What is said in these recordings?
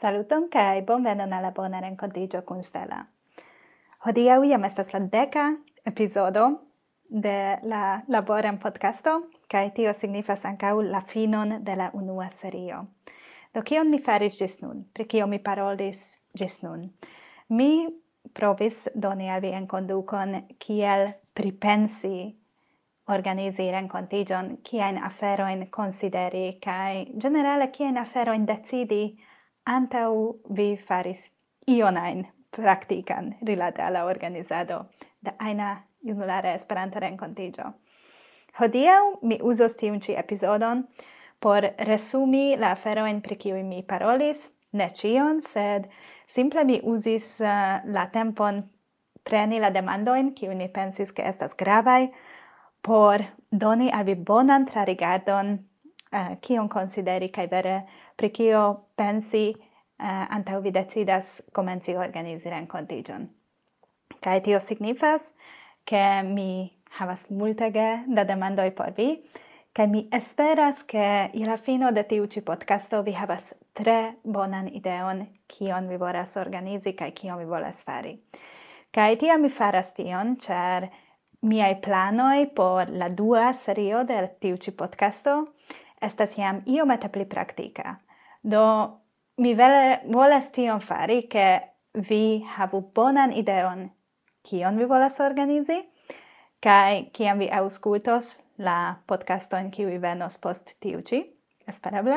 Saluton kaj bonvenon al la bona renkontiĝo kun Stella. Hodiaŭ jam estas la 10. epizodo de la Laboren podcasto, kaj tio signifas ankaŭ la finon de la unua serio. Do kion mi faris ĝis nun? Pri kio mi parolis ĝis nun? Mi provis doni al vi enkondukon kiel pripensi organizi renkontiĝon, kiajn aferojn konsideri kaj ĝenerale kiajn aferojn decidi antaŭ vi faris ion ajn praktikan rilate al la organizado de ajna junulara Esperanta renkontiĝo. Hodiaŭ mi uzos tiun ĉi epizodon por resumi la aferojn pri kiuj mi parolis, ne ĉion, sed simple mi uzis la tempon preni la demandojn, kiuj mi pensis ke estas gravaj, por doni al vi bonan trarigardon kion konsideri kaj vere pri kio pensi antaŭ vi decidas komenci organizi renkontiĝon. Kaj tio signifas, ke mi havas multege da demandoj por vi, kaj mi esperas, ke je la fino de tiu ĉi podcasto vi havas tre bonan ideon kion vi volas organizi kaj kion vi volas fari. Kaj tiam mi faras tion, ĉar miaj planoj por la dua serio de tiu ĉi podcasto estas jam iomete pli praktika. Do mi volas tion fari, ke vi havu bonan ideon kion vi volas organizi, kaj kiam vi aŭskultos la podcastojn kiuj venos post tiu ĉi, espereble,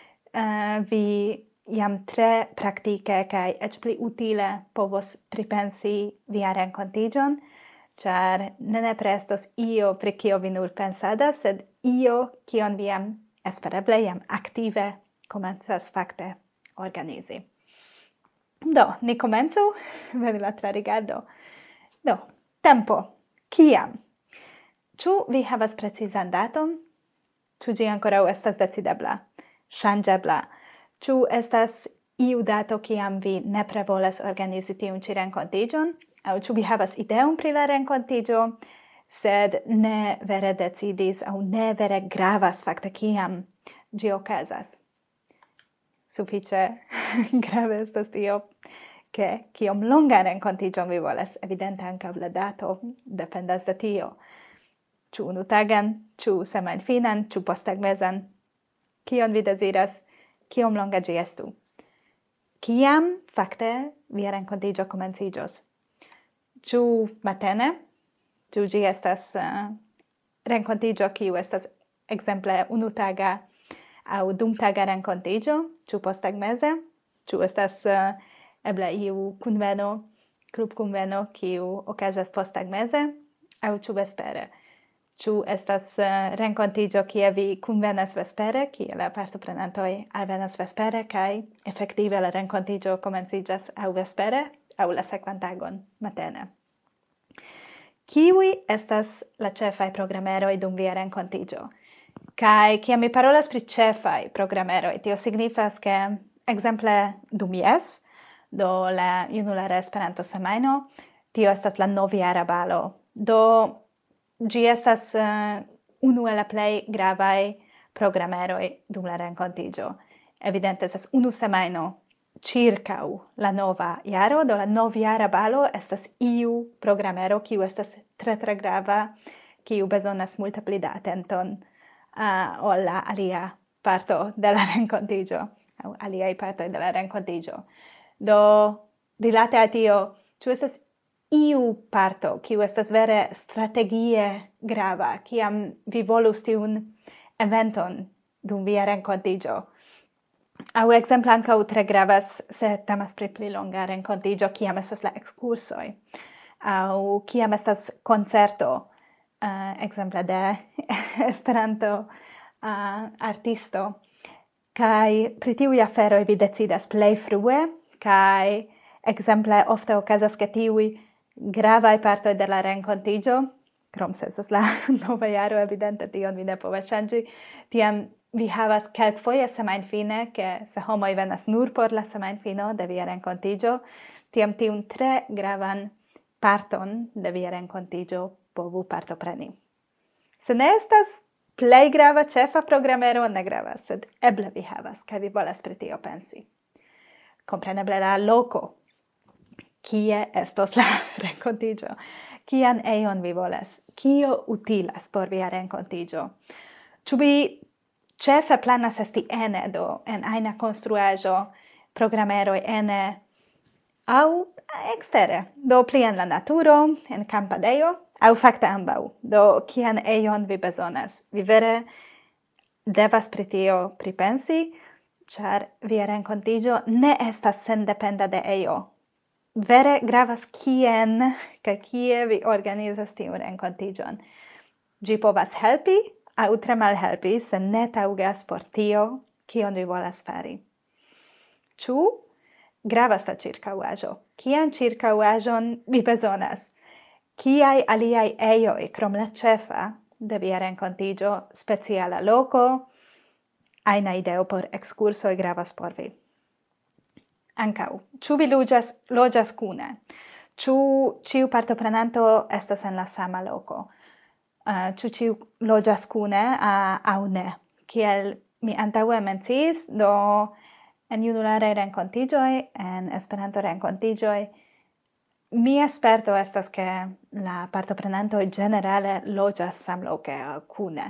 vi jam tre praktike kaj eĉ pli utile povos pripensi via renkontiĝon, ĉar ne nepre estos io pri kio vi nur pensadas, sed io kion vi jam espereble jam aktive komencas fakte organizi. Do, ni komencu? Venu la trarigardo. Do, tempo. Kiam? Ĉu vi havas precizan daton? Ĉu ĝi ankoraŭ estas decidebla? Ŝanĝebla? Ĉu estas iu dato kiam vi nepre volas organizi tiun ĉi renkontiĝon? Aŭ ĉu vi havas ideon pri la renkontiĝo, sed ne vere decidis aŭ ne vere gravas fakte kiam ĝi okazas? Sufiĉe grave estas tio, ke kiom longan renkontiĝon vi volas. Evidente ankaŭ la dato dependas de tio. Ĉu unutagan, ĉu semajnfinan, ĉu posttagmezan? Kion vi deziras? Kiom longa ĝi estu? Kiam fakte via renkontiĝo komenciĝos? Ĉu matene? Ĉu ĝi estas renkontiĝo kiu estas ekzemple unutaga aŭ dumtaga renkontiĝo? Ĉu posttagmeze? Ĉu estas eble iu kunveno, klubkunveno kiu okazas posttagmeze? Aŭ ĉu vespere? Ĉu estas renkontiĝo kie vi kunvenas vespere, kie la partoprenantoj alvenas vespere kaj efektive la renkontiĝo komenciĝas aŭ vespere aŭ la sekvan tagon matene? Kiuj estas la ĉefaj programeroj dum via renkontiĝo? Kaj kiam mi parolas pri ĉefaj programeroj, tio signifas, ke ekzemple dum jes, do la junulara Esperanto-semajno, tio estas la novjara balo. Do ĝi estas unu el la plej gravaj programeroj dum la renkontiĝo. Evidente estas unu semajno ĉirkaŭ la nova jaro, do la novjara balo estas iu programero kiu estas tre tre grava, kiu bezonas multe pli da atenton ol la alia parto de la renkontiĝo aŭ aliaj partoj de la renkontiĝo. Do rilate al tio, ĉu estas iu parto kiu estas vere strategie grava, kiam vi volus tiun eventon dum via renkontiĝo? Aŭ ekzemple ankaŭ tre gravas se temas pri pli longa renkontiĝo, kiam estas la ekskursoj, aŭ kiam estas koncerto, ekzemple de Esperanto artisto. Kaj pri tiuj aferoj vi decidas plej frue, kaj ekzemple ofte okazas, ke tiuj gravaj partoj de la renkontiĝo, krom se estas la nova jaro, evidente tion vi ne povas ŝanĝi, tiam vi havas kelkfoje semajnfine, ke se homoj venas nur por la semajnfino de via renkontiĝo, tiam tiun tre gravan parton de via renkontiĝo povu partopreni. Se ne estas plej grava ĉefa programero, ne gravas, sed eble vi havas, kaj vi volas pri tio pensi. Compreneble la loco. Kie estos la renkontiĝo? Kian ejon vi volas? Kio utilas por via renkontiĝo? Ĉu vi ĉefe planas esti ene en ajna konstruaĵo, programeroj ene aŭ ekstere, pli en la naturo, en kampadejo, aŭ fakte ambaŭ. Kian ejon vi bezonas? Vi vere devas pri tio pripensi, ĉar via renkontiĝo ne estas sendependa de ejo. Vere gravas kien kaj kie vi organizas tiun renkontiĝon. Ĝi povas helpi aŭ tre malhelpi, se ne taŭgas por tio, kion vi volas fari. Ĉu gravas la ĉirkaŭaĵo? Kian ĉirkaŭaĵon vi bezonas? Kiaj aliaj ejoj krom la ĉefa de via renkontiĝo, speciala loko, ajna ideo por ekskursoj gravas por vi? Ankaŭ, ĉu vi loĝas kune? Ĉu ĉiu partoprenanto estas en la sama loko? Ĉu ĉiu loĝas kune aŭ ne? Kiel mi antaŭe menciis, en junularaj renkontiĝoj, en Esperanto-renkontiĝoj, mia sperto estas, ke la partoprenantoj ĝenerale loĝas samloke kune.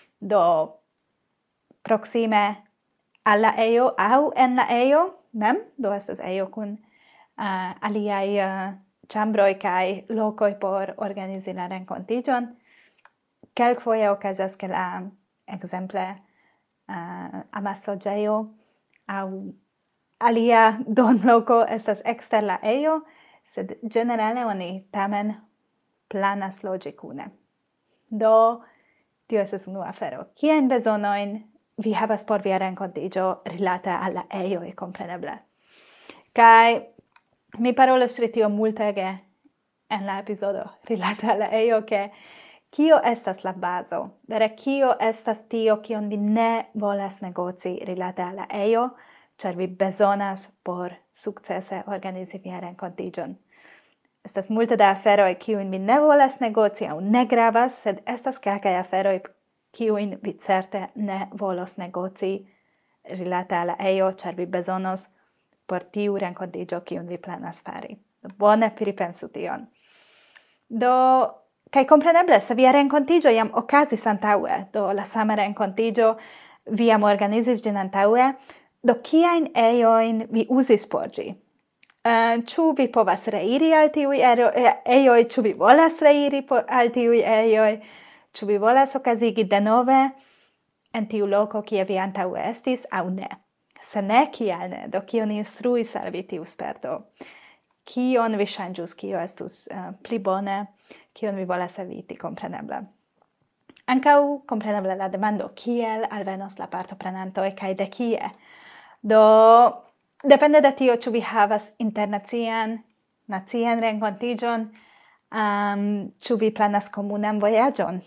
Proksime al la ejo aŭ en la ejo mem, estas ejo kun aliaj ĉambroj kaj lokoj por organizi la renkontiĝon. Kelkfoje okazas, ke ekzemple amasloĝejo aŭ alia donloko estas ekster la ejo, sed ĝenerale oni tamen planas loĝi kune. Tio estas unua afero. Kiajn bezonojn vi havas por via renkontiĝo rilate al la ejoj, kompreneble? Kaj mi parolas pri tio multege en la epizodo rilate al la ejo, ke kio estas la bazo? Vere, kio estas tio, kion vi ne volas negoci rilate al la ejo, ĉar vi bezonas por sukcese organizi via renkontiĝon? Estas multe da aferoj, kiujn vi ne volas negoci aŭ ne gravas, sed estas kelkaj aferoj, kiujn vi certe ne volos negoci rilate al la ejo, ĉar vi bezonos por tiu renkontiĝo, kiun vi planas fari. Bone pripensu tion. Kaj kompreneble, se via renkontiĝo jam okazis antaŭe, la sama renkontiĝo vi jam organizis ĝin antaŭe, kiajn ejojn vi uzis por ĝi? Ĉu vi povas reiri al tiuj ejoj? Ĉu vi volas reiri al tiuj ejoj? Ĉu vi volas okazigi denove en tiu loko, kie vi antaŭe estis, aŭ ne? Se ne, kial ne? Kion instruis al vi tiu sperto? Kion vi ŝanĝus? Kio estus pli bone? Kion vi volas eviti, kompreneble? Ankaŭ kompreneble la demando, kiel alvenos la partoprenantoj kaj de kie? Depende de tio, ĉu vi havas internacian, nacian renkontiĝon, ĉu vi planas komunan vojaĝon?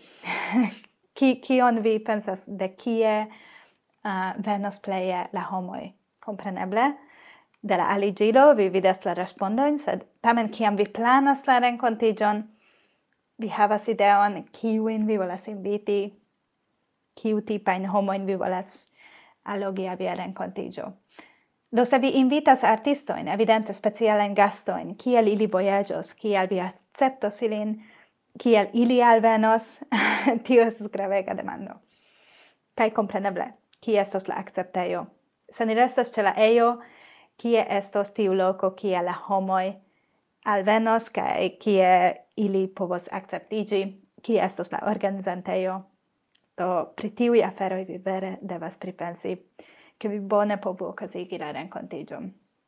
Kion vi pensas, de kie venos pleje la homoj? Kompreneble, de la aliĝilo vi vidas la respondojn, sed tamen kiam vi planas la renkontiĝon, vi havas ideon, kiujn vi volas inviti, kiu tipajn homojn vi volas allogi al via renkontiĝo. Se vi invitas artistojn, evidente specialajn gastojn, kiel ili vojaĝos, kiel vi akceptos ilin, kiel ili alvenos, tio estas gravega demando. Kaj kompreneble, kie estos la akceptejo? Se ni restas ĉe la ejo, kie estos tiu loko, kie la homoj alvenos kaj kie ili povos akceptiĝi, kie estos la organizantejo? Pri tiuj aferoj vi vere devas pripensi, ke vi bone povu okazigi la renkontiĝon.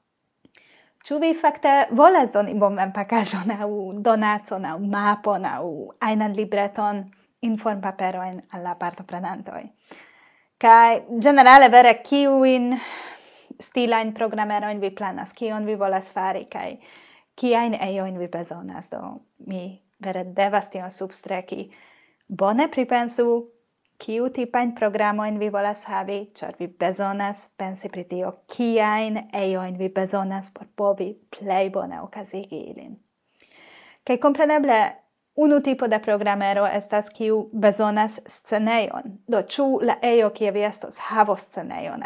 Ĉu vi fakte volas doni bonvenpakaĵon aŭ donacon aŭ mapon aŭ ajnan libreton, informpaperojn al la partoprenantoj? Kaj ĝenerale vere kiujn stilajn programerojn vi planas, kion vi volas fari kaj kiajn ejojn vi bezonas? Mi vere devas tion substreki. Bone pripensu, kiu tipajn programojn vi volas havi, ĉar vi bezonas pensi pri tio, kiajn ejojn vi bezonas por povi plej bone okazigi ilin. Kaj kompreneble, unu tipo de programero estas kiu bezonas scenejon. Ĉu la ejo, kie vi estos, havos scenejon, aŭ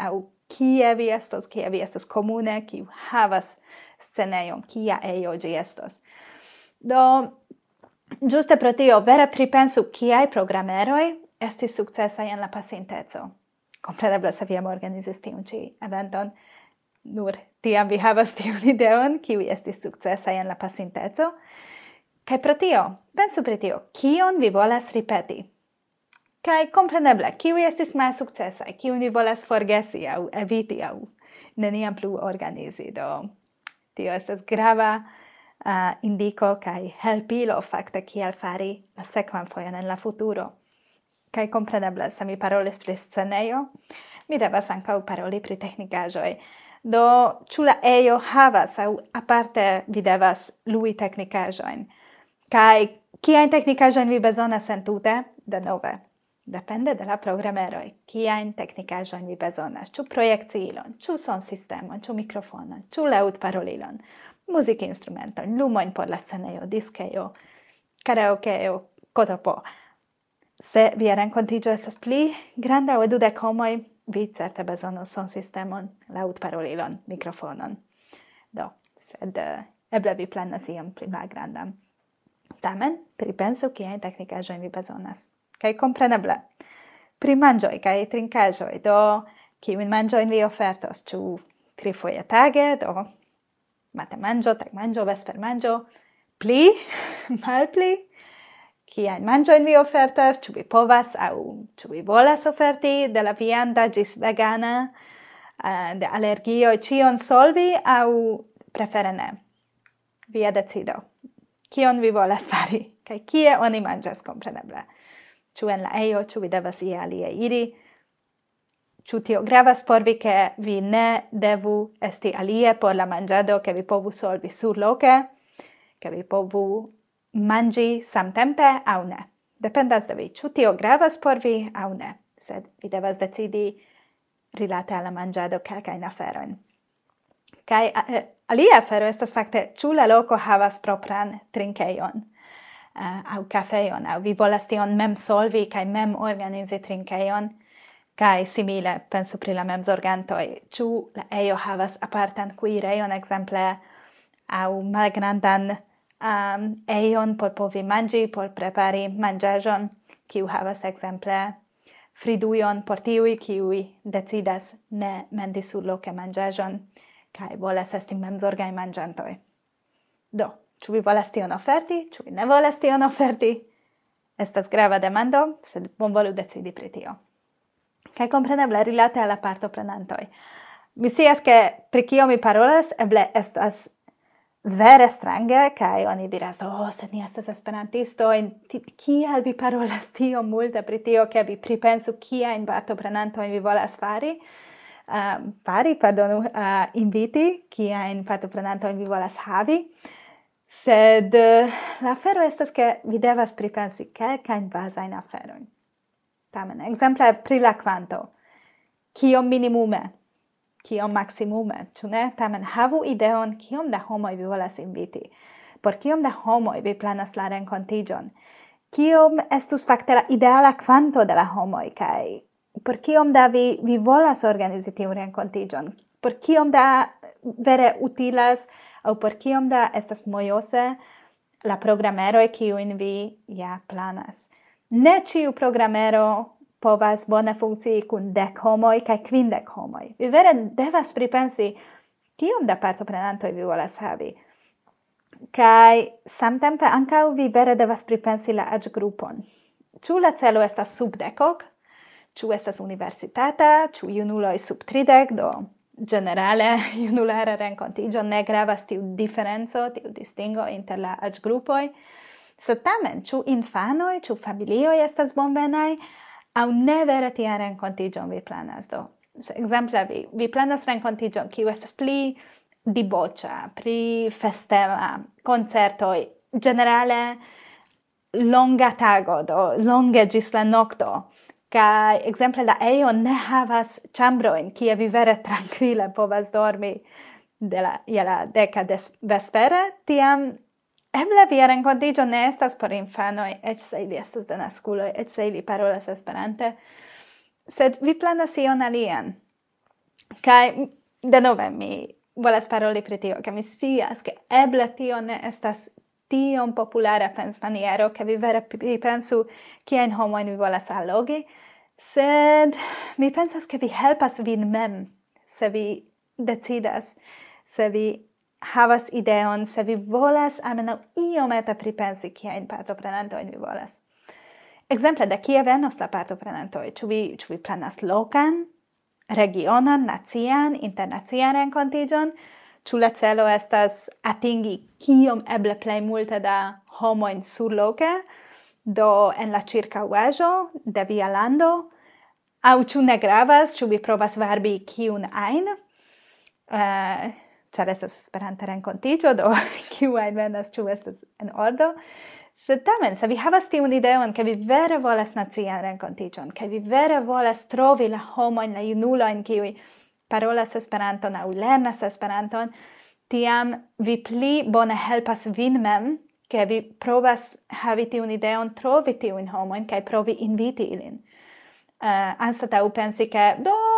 kie vi estos comune, kiu havas scenejon, kia ejo ĝi estos. Do, ĝuste pro tio, vere pripensu kiaj programeroj estis sukcesaj en la pasinteco. Kompreneble, se vi jam organizis tiun ĉi eventon, nur tiam vi havas tiun ideon, kiuj estis sukcesaj en la pasinteco. Kaj pro tio, pensu pri tio, kion vi volas ripeti? Kaj kompreneble, kiuj estis malsukcesaj, kiun vi volas forgesi aŭ eviti aŭ neniam plu organizi. Do, tio estas grava indiko kaj helpilo fakte kiel fari la sekvan fojon en la futuro. Kaj kompreneble, se mi parolis pri scenejo, mi devas ankaŭ paroli pri teknikaĵoj. Do, ĉu la ejo havas aŭ aparte vi devas lui teknikaĵojn? Kaj kiajn teknikaĵojn vi bezonas entute? Denove, depende de la programeroj. Kiajn teknikaĵojn vi bezonas? Ĉu projekciilon, ĉu sonsistemon, ĉu mikrofonon, ĉu laŭtparolilon, muzikinstrumentojn, lumojn por la scenejo, diskejo, karaokeo, kotopo. Se via renkontiĝo estas pli granda ol 20 homoj, vi certe bezonos sonsistemon, laŭtparolilon, mikrofonon. Do, sed eble vi planas iom pli malgrandan. Tamen, pripensu kiajn teknikaĵojn vi bezonas. Kaj kompreneble, pri manĝoj kaj trinkaĵoj, do kiujn manĝojn vi ofertos, ĉu 3 foje tage, do matenmanĝo, tagmanĝo, vespermanĝo, pli, malpli? Kiajn manĝojn vi ofertas, ĉu vi povas aŭ ĉu vi volas oferti de la vianda ĝis vegana, de alergioj ĉion solvi aŭ prefere ne? Via decido. Kion vi volas fari? Kaj kie oni manĝas, kompreneble? Ĉu en la ejo, ĉu vi devas ie alie iri? Ĉu tio gravas por vi, ke vi ne devu esti alie por la manĝado, ke vi povu solvi surloke, ke vi povu manĝi samtempe aŭ ne? Dependas de vi. Ĉu tio gravas por vi aŭ ne? Sed vi devas decidi rilate al la manĝado kelkajn aferojn. Kaj alia afero estas fakte, ĉu la loko havas propran trinkejon aŭ kafejon, aŭ vi volas tion mem solvi kaj mem organizi trinkejon, kaj simile pensu pri la memzorgantoj. Ĉu la ejo havas apartan kuirejon, ekzemple, aŭ malgrandan ejon por povi manĝi, por prepari manĝaĵon, kiu havas ekzemple fridujon por tiuj, kiuj decidas ne mendi surloke manĝaĵon, kaj volas esti memzorgaj manĝantoj. Do, ĉu vi volas tion oferti, ĉu vi ne volas tion oferti? Estas grava demando, sed bonvolu decidi pri tio. Kaj kompreneble rilate al la partoprenantoj. Mi scias, ke pri kio mi parolas, eble estas vere strange, kaj oni diras, sed ni estas esperantistoj, kial vi parolas tio multe pri tio, ke vi pripensu kiajn partoprenantojn vi volas fari? Inviti, kiajn partoprenantojn vi volas havi. Sed la afero estas, ke vi devas pripensi kelkajn bazajn aferojn. Tamen, ekzemple pri la kvanto. Kiom minimume? Kiom maximume? Ĉu ne? Tamen havu ideon, kiom da homoj vi volas inviti. Por kiom da homoj vi planas la renkontiĝon? Kiom estus fakte la ideala kvanto de la homoj, kaj por kiom da vi volas organizi tiun renkontiĝon? Por kiom da vere utilas aŭ por kiom da estas mojose la programeroj kiujn vi ja planas? Ne ĉiu programero povas bone funkcii kun 10 homoj kaj 50 homoj. Vi vere devas pripensi kiom da partoprenantoj vi volas havi. Kaj samtempe ankaŭ vi vere devas pripensi la aĝgrupon. Ĉu la celo estas sub 10? Ĉu estas universitata? Ĉu junuloj sub 30? Do ĝenerale junulara renkontiĝo ne gravas tiu diferenco, tiu distingo inter la aĝgrupoj. Sed tamen, ĉu infanoj, ĉu familioj estas bonvenaj, aŭ ne vere tian renkontiĝon vi planas? Do, ekzemple, vi planas renkontiĝon, kiu estas pli diboĉa, pli festema, koncertoj, ĝenerale longa tago, do longe ĝis la nokto. Kaj ekzemple la ejo ne havas ĉambrojn, kie vi vere trankvile povas dormi je la 10 vespere, tiam eble via renkontiĝo ne estas por infanoj, eĉ se ili estas denaskuloj, eĉ se ili parolas Esperante, sed vi planas ion alian. Kai denove mi volas paroli pri tio, ke mi scias ke eble tio ne estas tiom populara pensmaniero, ke vi vere pripensu kiajn homojn vi volas allogi, sed mi pensas ke vi helpas vin mem, se vi decidas, se vi havas ideon, se vi volas almenaŭ iomete pripensi kiajn partoprenantojn vi volas. Exemple, de kie venos la partoprenantoj? Ĉu vi planas lokan, regionan, nacian, internacian renkontiĝon? Ĉu la celo estas atingi kiom eble plej multe da homojn surloke, do en la ĉirkaŭaĵo de via lando? Aŭ ĉu ne gravas, ĉu vi provas varbi kiun ajn? Ĉar estas Esperanta renkontiĝo, do kiu ajn venas, ĉu estas en ordo? Sed tamen, se vi havas tiun ideon, ke vi vere volas nacian renkontiĝon, ke vi vere volas trovi la homojn, la junulojn, kiuj parolas Esperanton aŭ lernas Esperanton, tiam vi pli bone helpas vin mem, ke vi provas havi tiun ideon, trovi tiujn homojn, kaj provi inviti ilin. Anstataŭ pensi, ke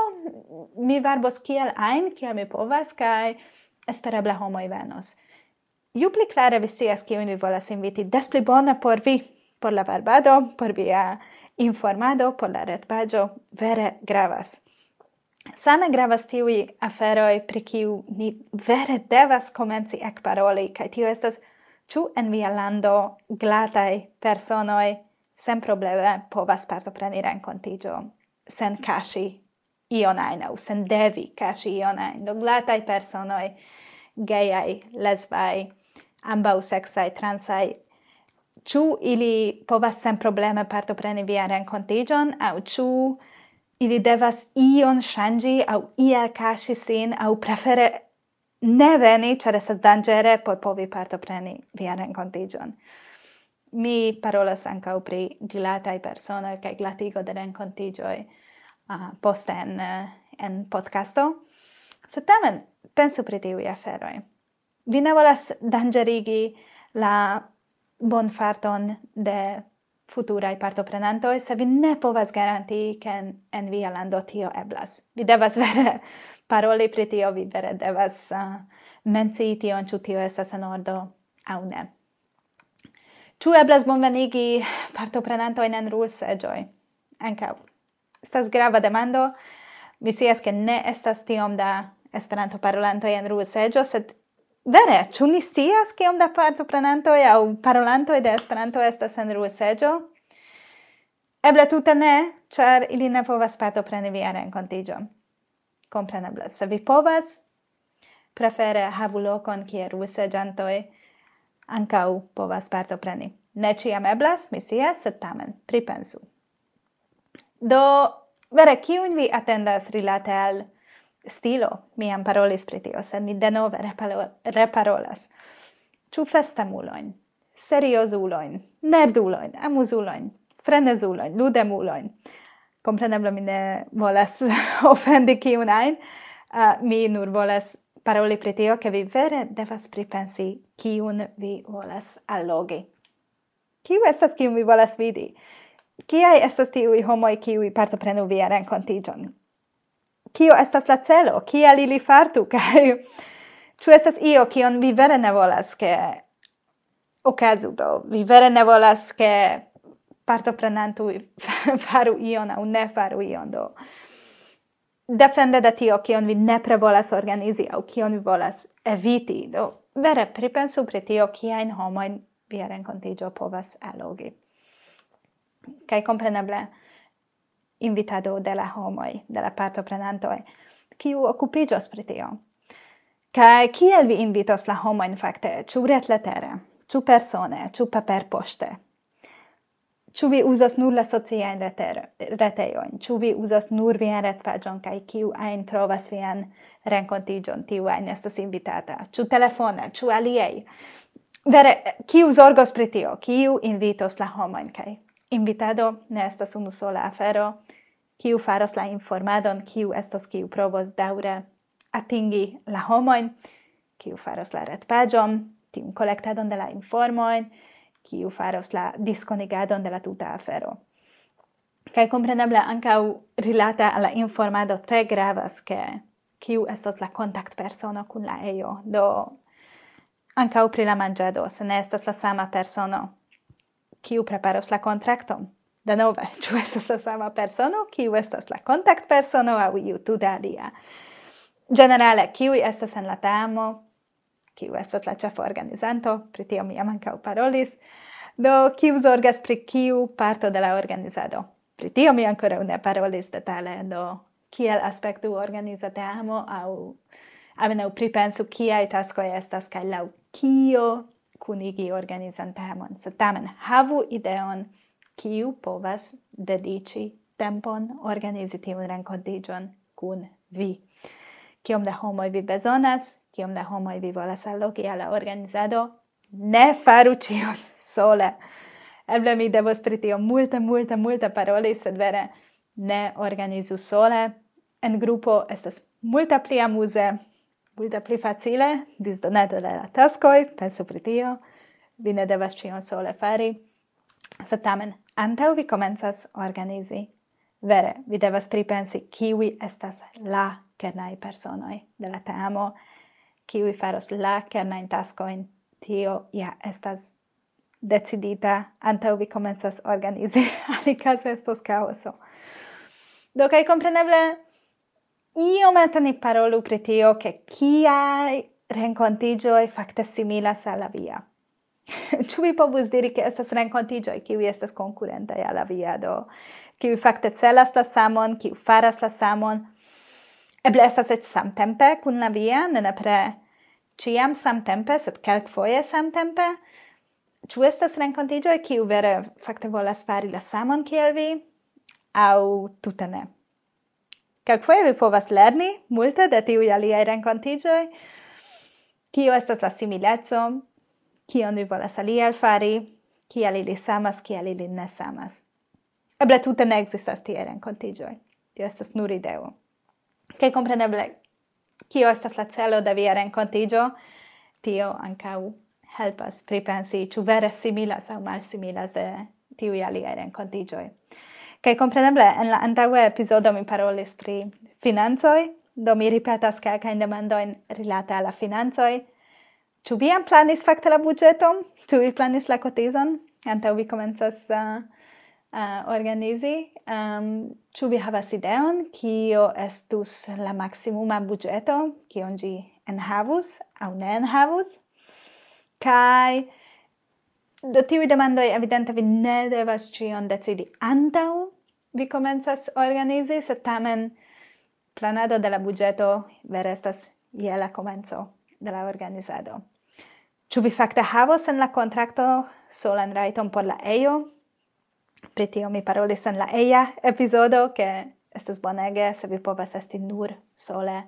mi varbos kiel ajn, kiel mi povas, kaj espereble homoj venos. Ju pli klare vi scias kiujn vi volas inviti, des pli bone por vi, por la varbado, por via informado, por la retpaĝo, vere gravas. Same gravas tiuj aferoj, pri kiu ni vere devas komenci ekparoli, kaj tio estas, ĉu en via lando glataj personoj senprobleme povas partopreni renkontiĝo, sen kaŝi ion ajn, aŭ sen devi kaŝi ion ajn. Do glataj personoj, gejaj, lesbaj, ambaŭ seksaj, transaj, ĉu ili povas senprobleme partopreni vian renkontiĝon, aŭ ĉu ili devas ion ŝanĝi aŭ iel kaŝi sin, aŭ prefere ne veni, ĉar estas danĝere por povi partopreni vian renkontiĝon. Mi parolas ankaŭ pri glataj personoj kaj glatigo de renkontiĝoj poste en podcasto. Sed tamen pensu pri tiuj aferoj. Vi ne volas danĝerigi la bonfarton de futuraj partoprenantoj, se vi ne povas garantii, ke en via lando tio eblas. Vi devas vere paroli pri tio, vi vere devas mencii tion, ĉu tio estas en ordo aŭ ne. Ĉu eblas bonvenigi partoprenantojn en rulseĝoj? Ankaŭ estas grava demando. Mi scias, ke ne estas tiom da Esperanto-parolantoj en rulseĝo, sed vere, ĉu ni scias kiom da partoprenantoj aŭ parolantoj de Esperanto estas en rulseĝo? Eble tute ne, ĉar ili ne povas partopreni vian renkontiĝon. Kompreneble, se vi povas, prefere havu lokon kie rulseĝantoj ankaŭ povas partopreni. Ne ĉiam eblas, mi scias, sed tamen pripensu. Do, vere, kiujn vi atendas rilate al stilo? Mi jam parolis pri tio, sed mi denove reparolas. Ĉu festamulojn, seriozulojn, nerdulojn, amuzulojn, frenezulojn, ludemulojn? Kompreneble mi ne volas ofendi kiun ajn. Mi nur volas paroli pri tio, ke vi vere devas pripensi kiun vi volas allogi. Kiu estas kiun vi volas vidi? Kiaj estas tiuj homoj kiuj partoprenu vian renkontiĝon? Kio estas la celo? Kial ili fartu? Kaj ĉu estas io kion vi vere ne volas ke okazu? Do vi vere ne volas ke partoprenantoj faru ion aŭ ne faru ion. Do depende de tio kion vi nepre volas organizi aŭ kion vi volas eviti. Do vere pripensu pri tio kiajn homojn via renkontiĝo povas allogi. Kaj kompreneble invitado de la homoj, de la partoprenantoj, kiu okupiĝos pri tio. Kaj kiel vi invitos la homojn fakte? Ĉu retletere, ĉu persone, ĉu paperpoŝte? Ĉu vi uzos nur la sociajn retejojn? Ĉu vi uzos nur vian retpaĝon kaj kiu ajn trovas vian renkontiĝon, tiu ajn estas invitata? Ĉu telefone, ĉu aliaj? Vere, kiu zorgos pri tio? Kiu invitos la homojn? Kaj invitado ne estas unu sola afero, kiu faros la informadon, kiu estas kiu provos daŭre atingi la homojn, kiu faros la retpaĝon, tiun kolektadon de la informojn, kiu faros la diskonigadon de la tuta afero. Kaj kompreneble ankaŭ rilate al la informado tre gravas, ke kiu estas la kontaktpersono kun la ejo. Do ankaŭ pri la manĝado, se ne estas la sama persono, kiu preparos la kontrakton. Denove, ĉu estas la sama persono, kiu estas la kontaktpersono aŭ iu tute alia. Generale, kiuj estas en la teamo, kiu estas la ĉeforganizanto, pri tio mi jam ankaŭ parolis, do kiu zorgas pri kiu parto de la organizado. Pri tio mi ankoraŭ ne parolis detale, do kiel aspektu organiza teamo aŭ almenaŭ pripensu kiaj taskoj estas kaj laŭ kio kunigi organizan teamon. Sed tamen havu ideon kiu povas dediĉi tempon organizi tiun renkontiĝon kun vi. Kiom da homoj vi bezonas, kiom da homoj vi volas allogi al la organizado, ne faru ĉion sole. Eble mi devos pri tio multe paroli, sed vere ne organizu sole. En grupo estas multe pli amuze, multe pli facile, disdonete de la taskoj, pensu pri tio. Vi ne devas ĉion sole fari. Sed tamen, antaŭ vi komencas organizi, vere, vi devas pripensi kiuj estas la kernaj personoj de la teamo, kiuj faros la kernajn taskojn, tio ja estas decidita antaŭ vi komencas organizi, alikaze estos kaoso. Do kaj kompreneble iomete ni parolu pri tio, ke kiaj renkontiĝoj fakte similas al la via. Ĉu vi povus diri, ke estas renkontiĝoj, kiuj estas konkurentaj al la via, do kiuj fakte celas la samon, kiuj faras la samon, eble estas eĉ samtempe kun la via, ne nepre ĉiam samtempe, sed kelkfoje samtempe. Ĉu estas renkontiĝoj, kiuj vere fakte volas fari la samon kiel vi, aŭ tute ne? Kelkfoje vi povas lerni multe de tiuj aliaj renkontiĝoj. Kio estas la simileco? Kion vi volas aliaj fari? Kiel ili samas, kiel ili ne samas? Eble tute ne ekzistas tiaj renkontiĝoj. Tio estas nur ideo. Kaj kompreneble, kio estas la celo de via renkontiĝo? Tio ankaŭ helpas pripensi, ĉu vere similas aŭ malsimilas de tiuj aliaj renkontiĝoj. Kaj kompreneble, en la antaŭa epizodo mi parolis pri financoj, do mi ripetas kelkajn demandojn rilate al la financoj. Ĉu vi jam planis fakte la budĝeton? Ĉu vi planis la kotizon? Antaŭ vi komencas organizi. Ĉu vi havas ideon, kio estus la maksimuma budĝeto, kion ĝi enhavus aŭ ne enhavus? Kaj do tiuj demandoj evidente vi ne devas ĉion decidi antaŭ vi komencas organizi, sed tamen planado de la budĝeto vere estas je la komenco de la organizado. Ĉu vi fakte havos en la kontrakto solan rajton por la ejo? Pri tio mi parolis en la eja epizodo, ke estas bonege se vi povas esti nur sole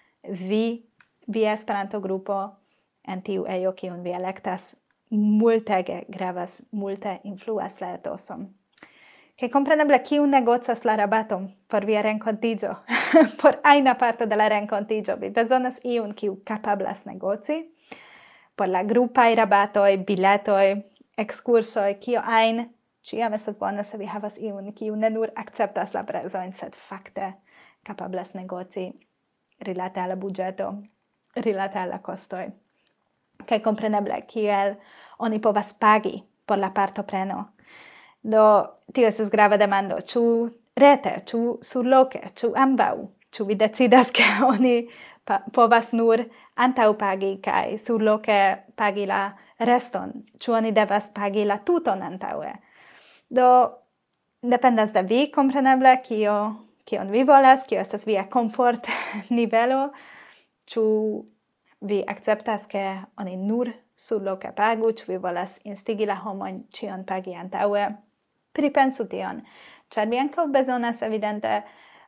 via Esperanto-grupo en tiu ejo kiun vi elektas, multege gravas, multe influas la etoson. Kaj kompreneble kiu negocas la rabaton por via renkontiĝo, por ajna parto de la renkontiĝo, vi bezonas iun kiu kapablas negoci, por la grupaj rabatoj, biletoj, ekskursoj, kio ajn, ĉiam estas bone se vi havas iun kiu ne nur akceptas la prezojn, sed fakte kapablas negoci rilate al la budĝeto, rilate al la kostoj. Kaj kompreneble kiel oni povas pagi por la partopreno. Do tio estas grava demando, ĉu rete, ĉu surloke, ĉu ambaŭ, ĉu vi decidas ke oni povas nur antaŭpagi kaj surloke pagi la reston, ĉu oni devas pagi la tuton antaŭe. Do dependas de vi, kompreneble, kion vi volas, kio estas via komfort nivelo, ĉu vi akceptas ke oni nur surloke pagu, ĉu vi volas instigi la homojn ĉion pagi antaŭe. Pripensu tion, ĉar vi ankaŭ bezonas evidente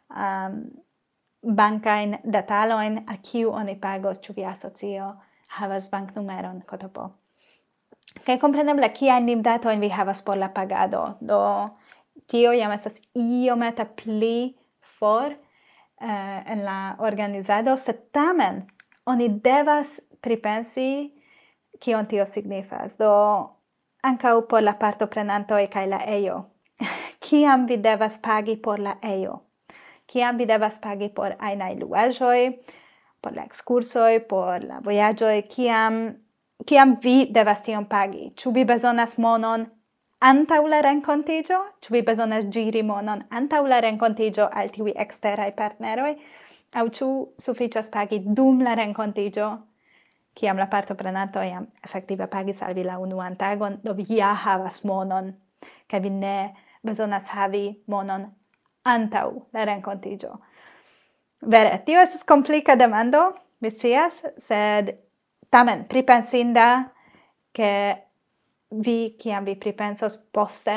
bankajn detalojn, al kiu oni pagos, ĉu via asocio havas banknumeron KTP. Kaj kompreneble kiajn limdatojn vi havas por la pagado. Do tio jam estas iomete pli for en la organizado, sed tamen oni devas pripensi kion tio signifas. Do ankaŭ por la partoprenantoj kaj la ejo. Kiam vi devas pagi por la ejo? kiam vi devas pagi por ajnaj luaĵoj, por la ekskursoj, por la vojaĝoj, kiam vi devas tion pagi? Ĉu vi bezonas monon antaŭ la renkontiĝo? Ĉu vi bezonas ĝiri monon antaŭ la renkontiĝo al tiuj eksteraj partneroj? Aŭ ĉu sufiĉas pagi dum la renkontiĝo, kiam la partoprenanto jam efektive pagis al vi la unuan tagon, do vi ja havas monon, kaj vi ne bezonas havi monon antaŭ la renkontiĝo. Vere, tio estas komplika demando, mi scias, sed tamen pripensinda, ke vi, kiam vi pripensos poste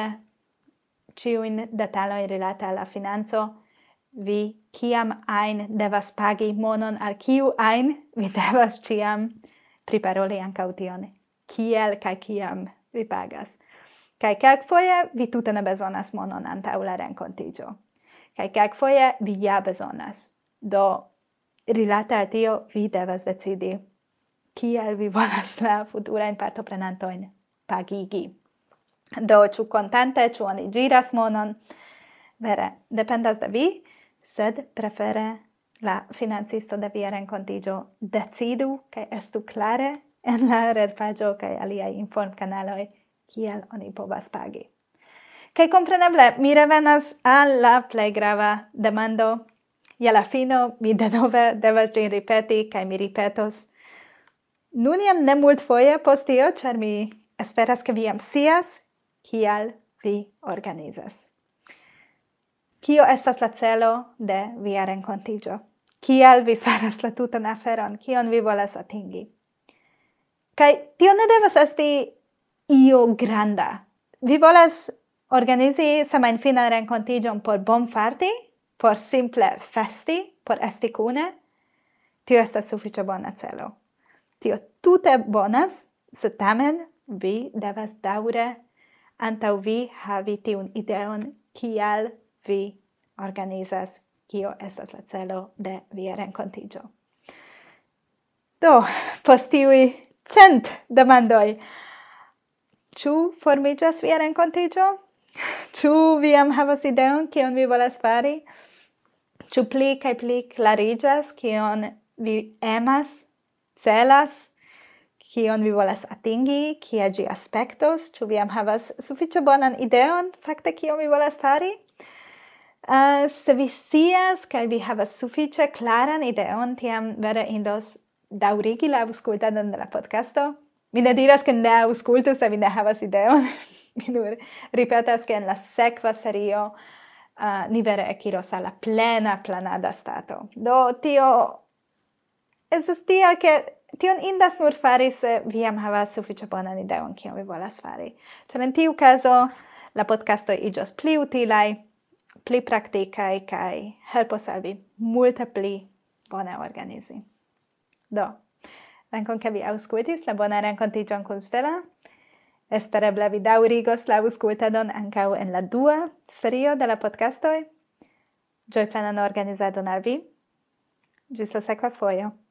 ĉiujn detalojn rilate al la financo, vi kiam ajn devas pagi monon al kiu ajn, vi devas ĉiam priparoli ankaŭ tion, kiel kaj kiam vi pagas. Kaj kelkfoje vi tute ne bezonas monon antaŭ la renkontiĝo. Kaj kelkfoje vi ja bezonas. Do, rilate al tio, vi devas decidi kiel vi volas la futurajn partoprenantojn pagigi. Do, ĉu kontante, ĉu oni ĝiras monon? Vere, dependas de vi, sed prefere la financisto de via renkontiĝo decidu kaj estu klare en la retpaĝo kaj aliaj informkanaloj, kiel oni povas pagi. Kaj kompreneble, mi revenas al la plej grava demando. Je la fino, mi denove devas ĝin ripeti, kaj mi ripetos. Nun jam ne multfoje post tio, ĉar mi esperas, ke vi jam scias, kial vi organizas. Kio estas la celo de via renkontiĝo? Kial vi faras la tutan aferon? Kion vi volas atingi? Kaj tio ne devas esti io granda. Vi volas organizi semajnfinan renkontiĝon por bonfarti, por simple festi, por esti kune? Tio estas sufiĉe bona celo. Tio tute bonas, sed tamen vi devas daŭre antaŭ vi havi tiun ideon, kial vi organizas, kio estas la celo de via renkontiĝo. Do, post tiuj 100 demandoj, ĉu formiĝas via renkontiĝo? Ĉu vi jam havas ideon, kion vi volas fari? Ĉu pli kaj pli klariĝas, kion vi emas, celas, kion vi volas atingi, kia ĝi aspektos? Ĉu vi jam havas sufiĉe bonan ideon, fakte kion vi volas fari? Se vi scias kaj vi havas sufiĉe klaran ideon, tiam vere indos daŭrigi la aŭskultadon de la podcasto. Mi ne diras, ke ne aŭskultu, se vi ne havas ideon. Mi nur ripetas, ke en la sekva serio ni vere ekiros al la plena planada stato. Do tio estas tiel, ke tion indas nur fari, se vi jam havas sufiĉe bonan ideon, kion vi volas fari. Ĉar en tiu kazo la podcastoj iĝos pli utilaj, pli praktikaj kaj helpos al vi multe pli bone organizi. Do, dankon, ke vi aŭskultis la bonan renkontiĝon kun Stella. Espereble vi daŭrigos la aŭskultadon ankaŭ en la dua serio de la podcastoj. Ĝojplanan organizadon al vi. Ĝis la sekva fojo.